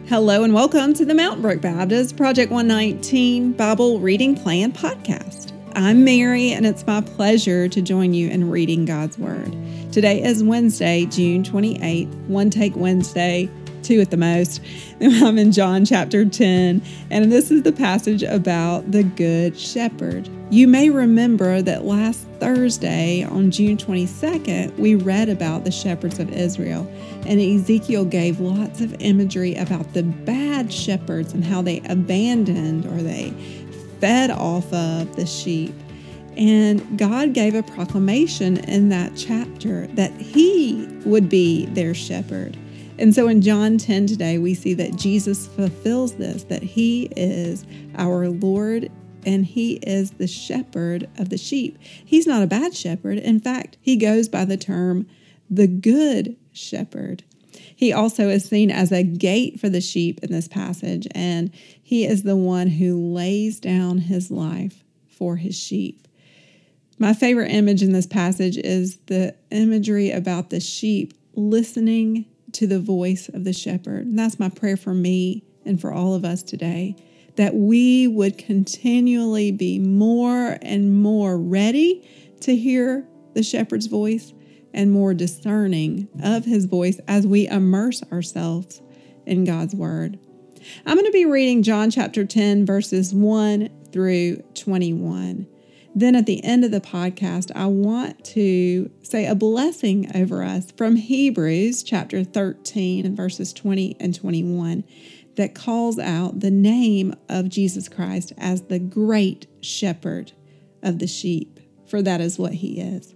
Hello and welcome to the Mountain Brook Baptist Project 119 Bible Reading Plan podcast. I'm Mary, and it's my pleasure to join you in reading God's Word. Today is Wednesday, June 28th, One Take Wednesday, 2 at the most. I'm in John chapter 10, and this is the passage about the Good Shepherd. You may remember that last Thursday, on June 22nd, we read about the shepherds of Israel, and Ezekiel gave lots of imagery about the bad shepherds and how they abandoned or they fed off of the sheep. And God gave a proclamation in that chapter that He would be their shepherd. And so in John 10 today, we see that Jesus fulfills this, that He is our Lord and He is the shepherd of the sheep. He's not a bad shepherd. In fact, He goes by the term, the Good Shepherd. He also is seen as a gate for the sheep in this passage, and He is the one who lays down His life for His sheep. My favorite image in this passage is the imagery about the sheep listening to the voice of the shepherd. And that's my prayer for me and for all of us today, that we would continually be more and more ready to hear the shepherd's voice and more discerning of His voice as we immerse ourselves in God's Word. I'm going to be reading John chapter 10, verses 1 through 21. Then at the end of the podcast, I want to say a blessing over us from Hebrews chapter 13 and verses 20 and 21 that calls out the name of Jesus Christ as the great shepherd of the sheep, for that is what He is.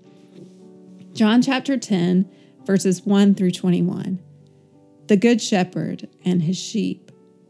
John chapter 10, verses 1 through 21. The good shepherd and his sheep.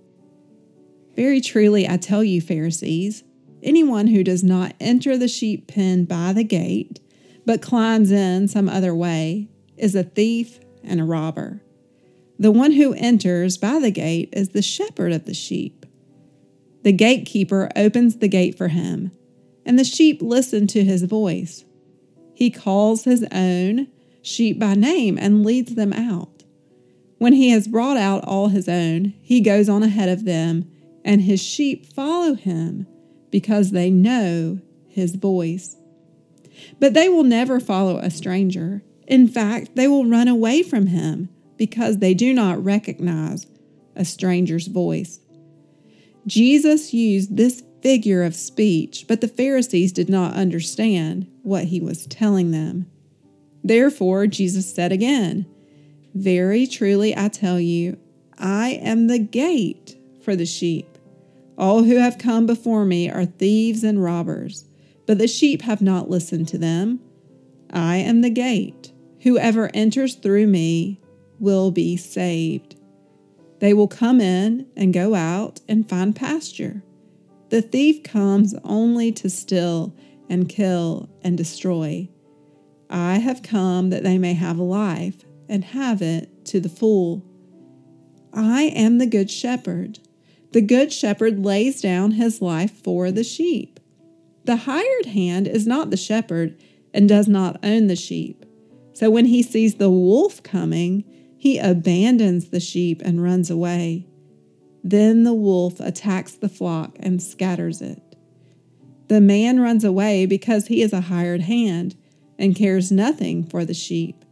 Very truly I tell you, Pharisees, anyone who does not enter the sheep pen by the gate, but climbs in some other way, is a thief and a robber. The one who enters by the gate is the shepherd of the sheep. The gatekeeper opens the gate for him, and the sheep listen to his voice. He calls his own sheep by name and leads them out. When he has brought out all his own, he goes on ahead of them, and his sheep follow him, because they know his voice. But they will never follow a stranger. In fact, they will run away from him because they do not recognize a stranger's voice. Jesus used this figure of speech, but the Pharisees did not understand what He was telling them. Therefore, Jesus said again, "Very truly I tell you, I am the gate for the sheep. All who have come before me are thieves and robbers, but the sheep have not listened to them. I am the gate. Whoever enters through me will be saved. They will come in and go out and find pasture. The thief comes only to steal and kill and destroy. I have come that they may have life and have it to the full. I am the good shepherd. The good shepherd lays down his life for the sheep. The hired hand is not the shepherd and does not own the sheep. So when he sees the wolf coming, he abandons the sheep and runs away. Then the wolf attacks the flock and scatters it. The man runs away because he is a hired hand and cares nothing for the sheep.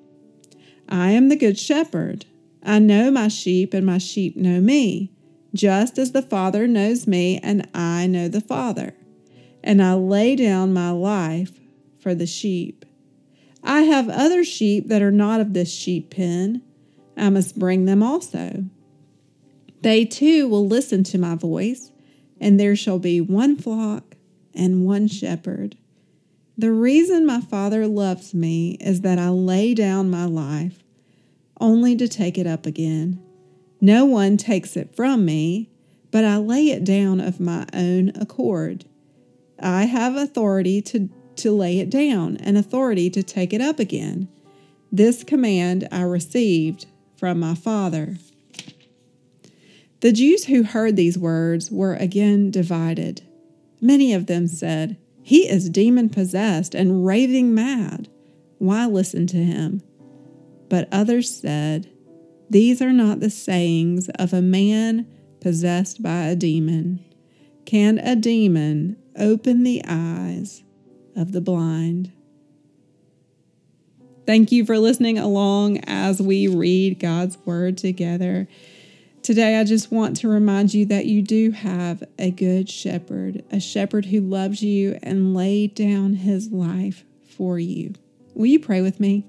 I am the good shepherd. I know my sheep and my sheep know me, just as the Father knows me and I know the Father. And I lay down my life for the sheep. I have other sheep that are not of this sheep pen. I must bring them also. They too will listen to my voice, and there shall be one flock and one shepherd. The reason my Father loves me is that I lay down my life, only to take it up again. No one takes it from me, but I lay it down of my own accord. I have authority to lay it down and authority to take it up again. This command I received from my Father." The Jews who heard these words were again divided. Many of them said, "He is demon-possessed and raving mad. Why listen to him?" But others said, These are not the sayings of a man possessed by a demon. Can a demon open the eyes of the blind? Thank you for listening along as we read God's Word together. Today, I just want to remind you that you do have a good shepherd, a shepherd who loves you and laid down his life for you. Will you pray with me?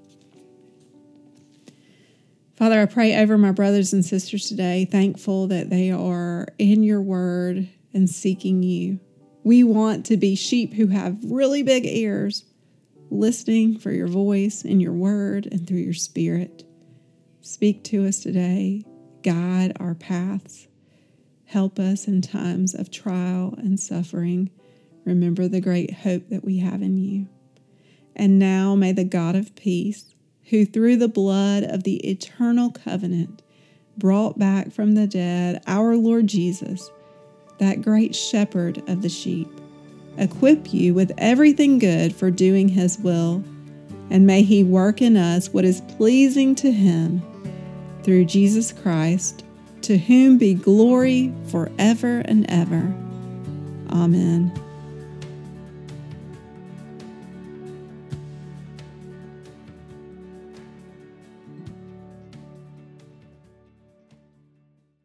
Father, I pray over my brothers and sisters today, thankful that they are in your word and seeking you. We want to be sheep who have really big ears, listening for your voice in your word and through your spirit. Speak to us today. Guide our paths. Help us in times of trial and suffering. Remember the great hope that we have in you. And now may the God of peace, who through the blood of the eternal covenant brought back from the dead our Lord Jesus, that great shepherd of the sheep, equip you with everything good for doing his will, and may he work in us what is pleasing to him, through Jesus Christ, to whom be glory forever and ever. Amen.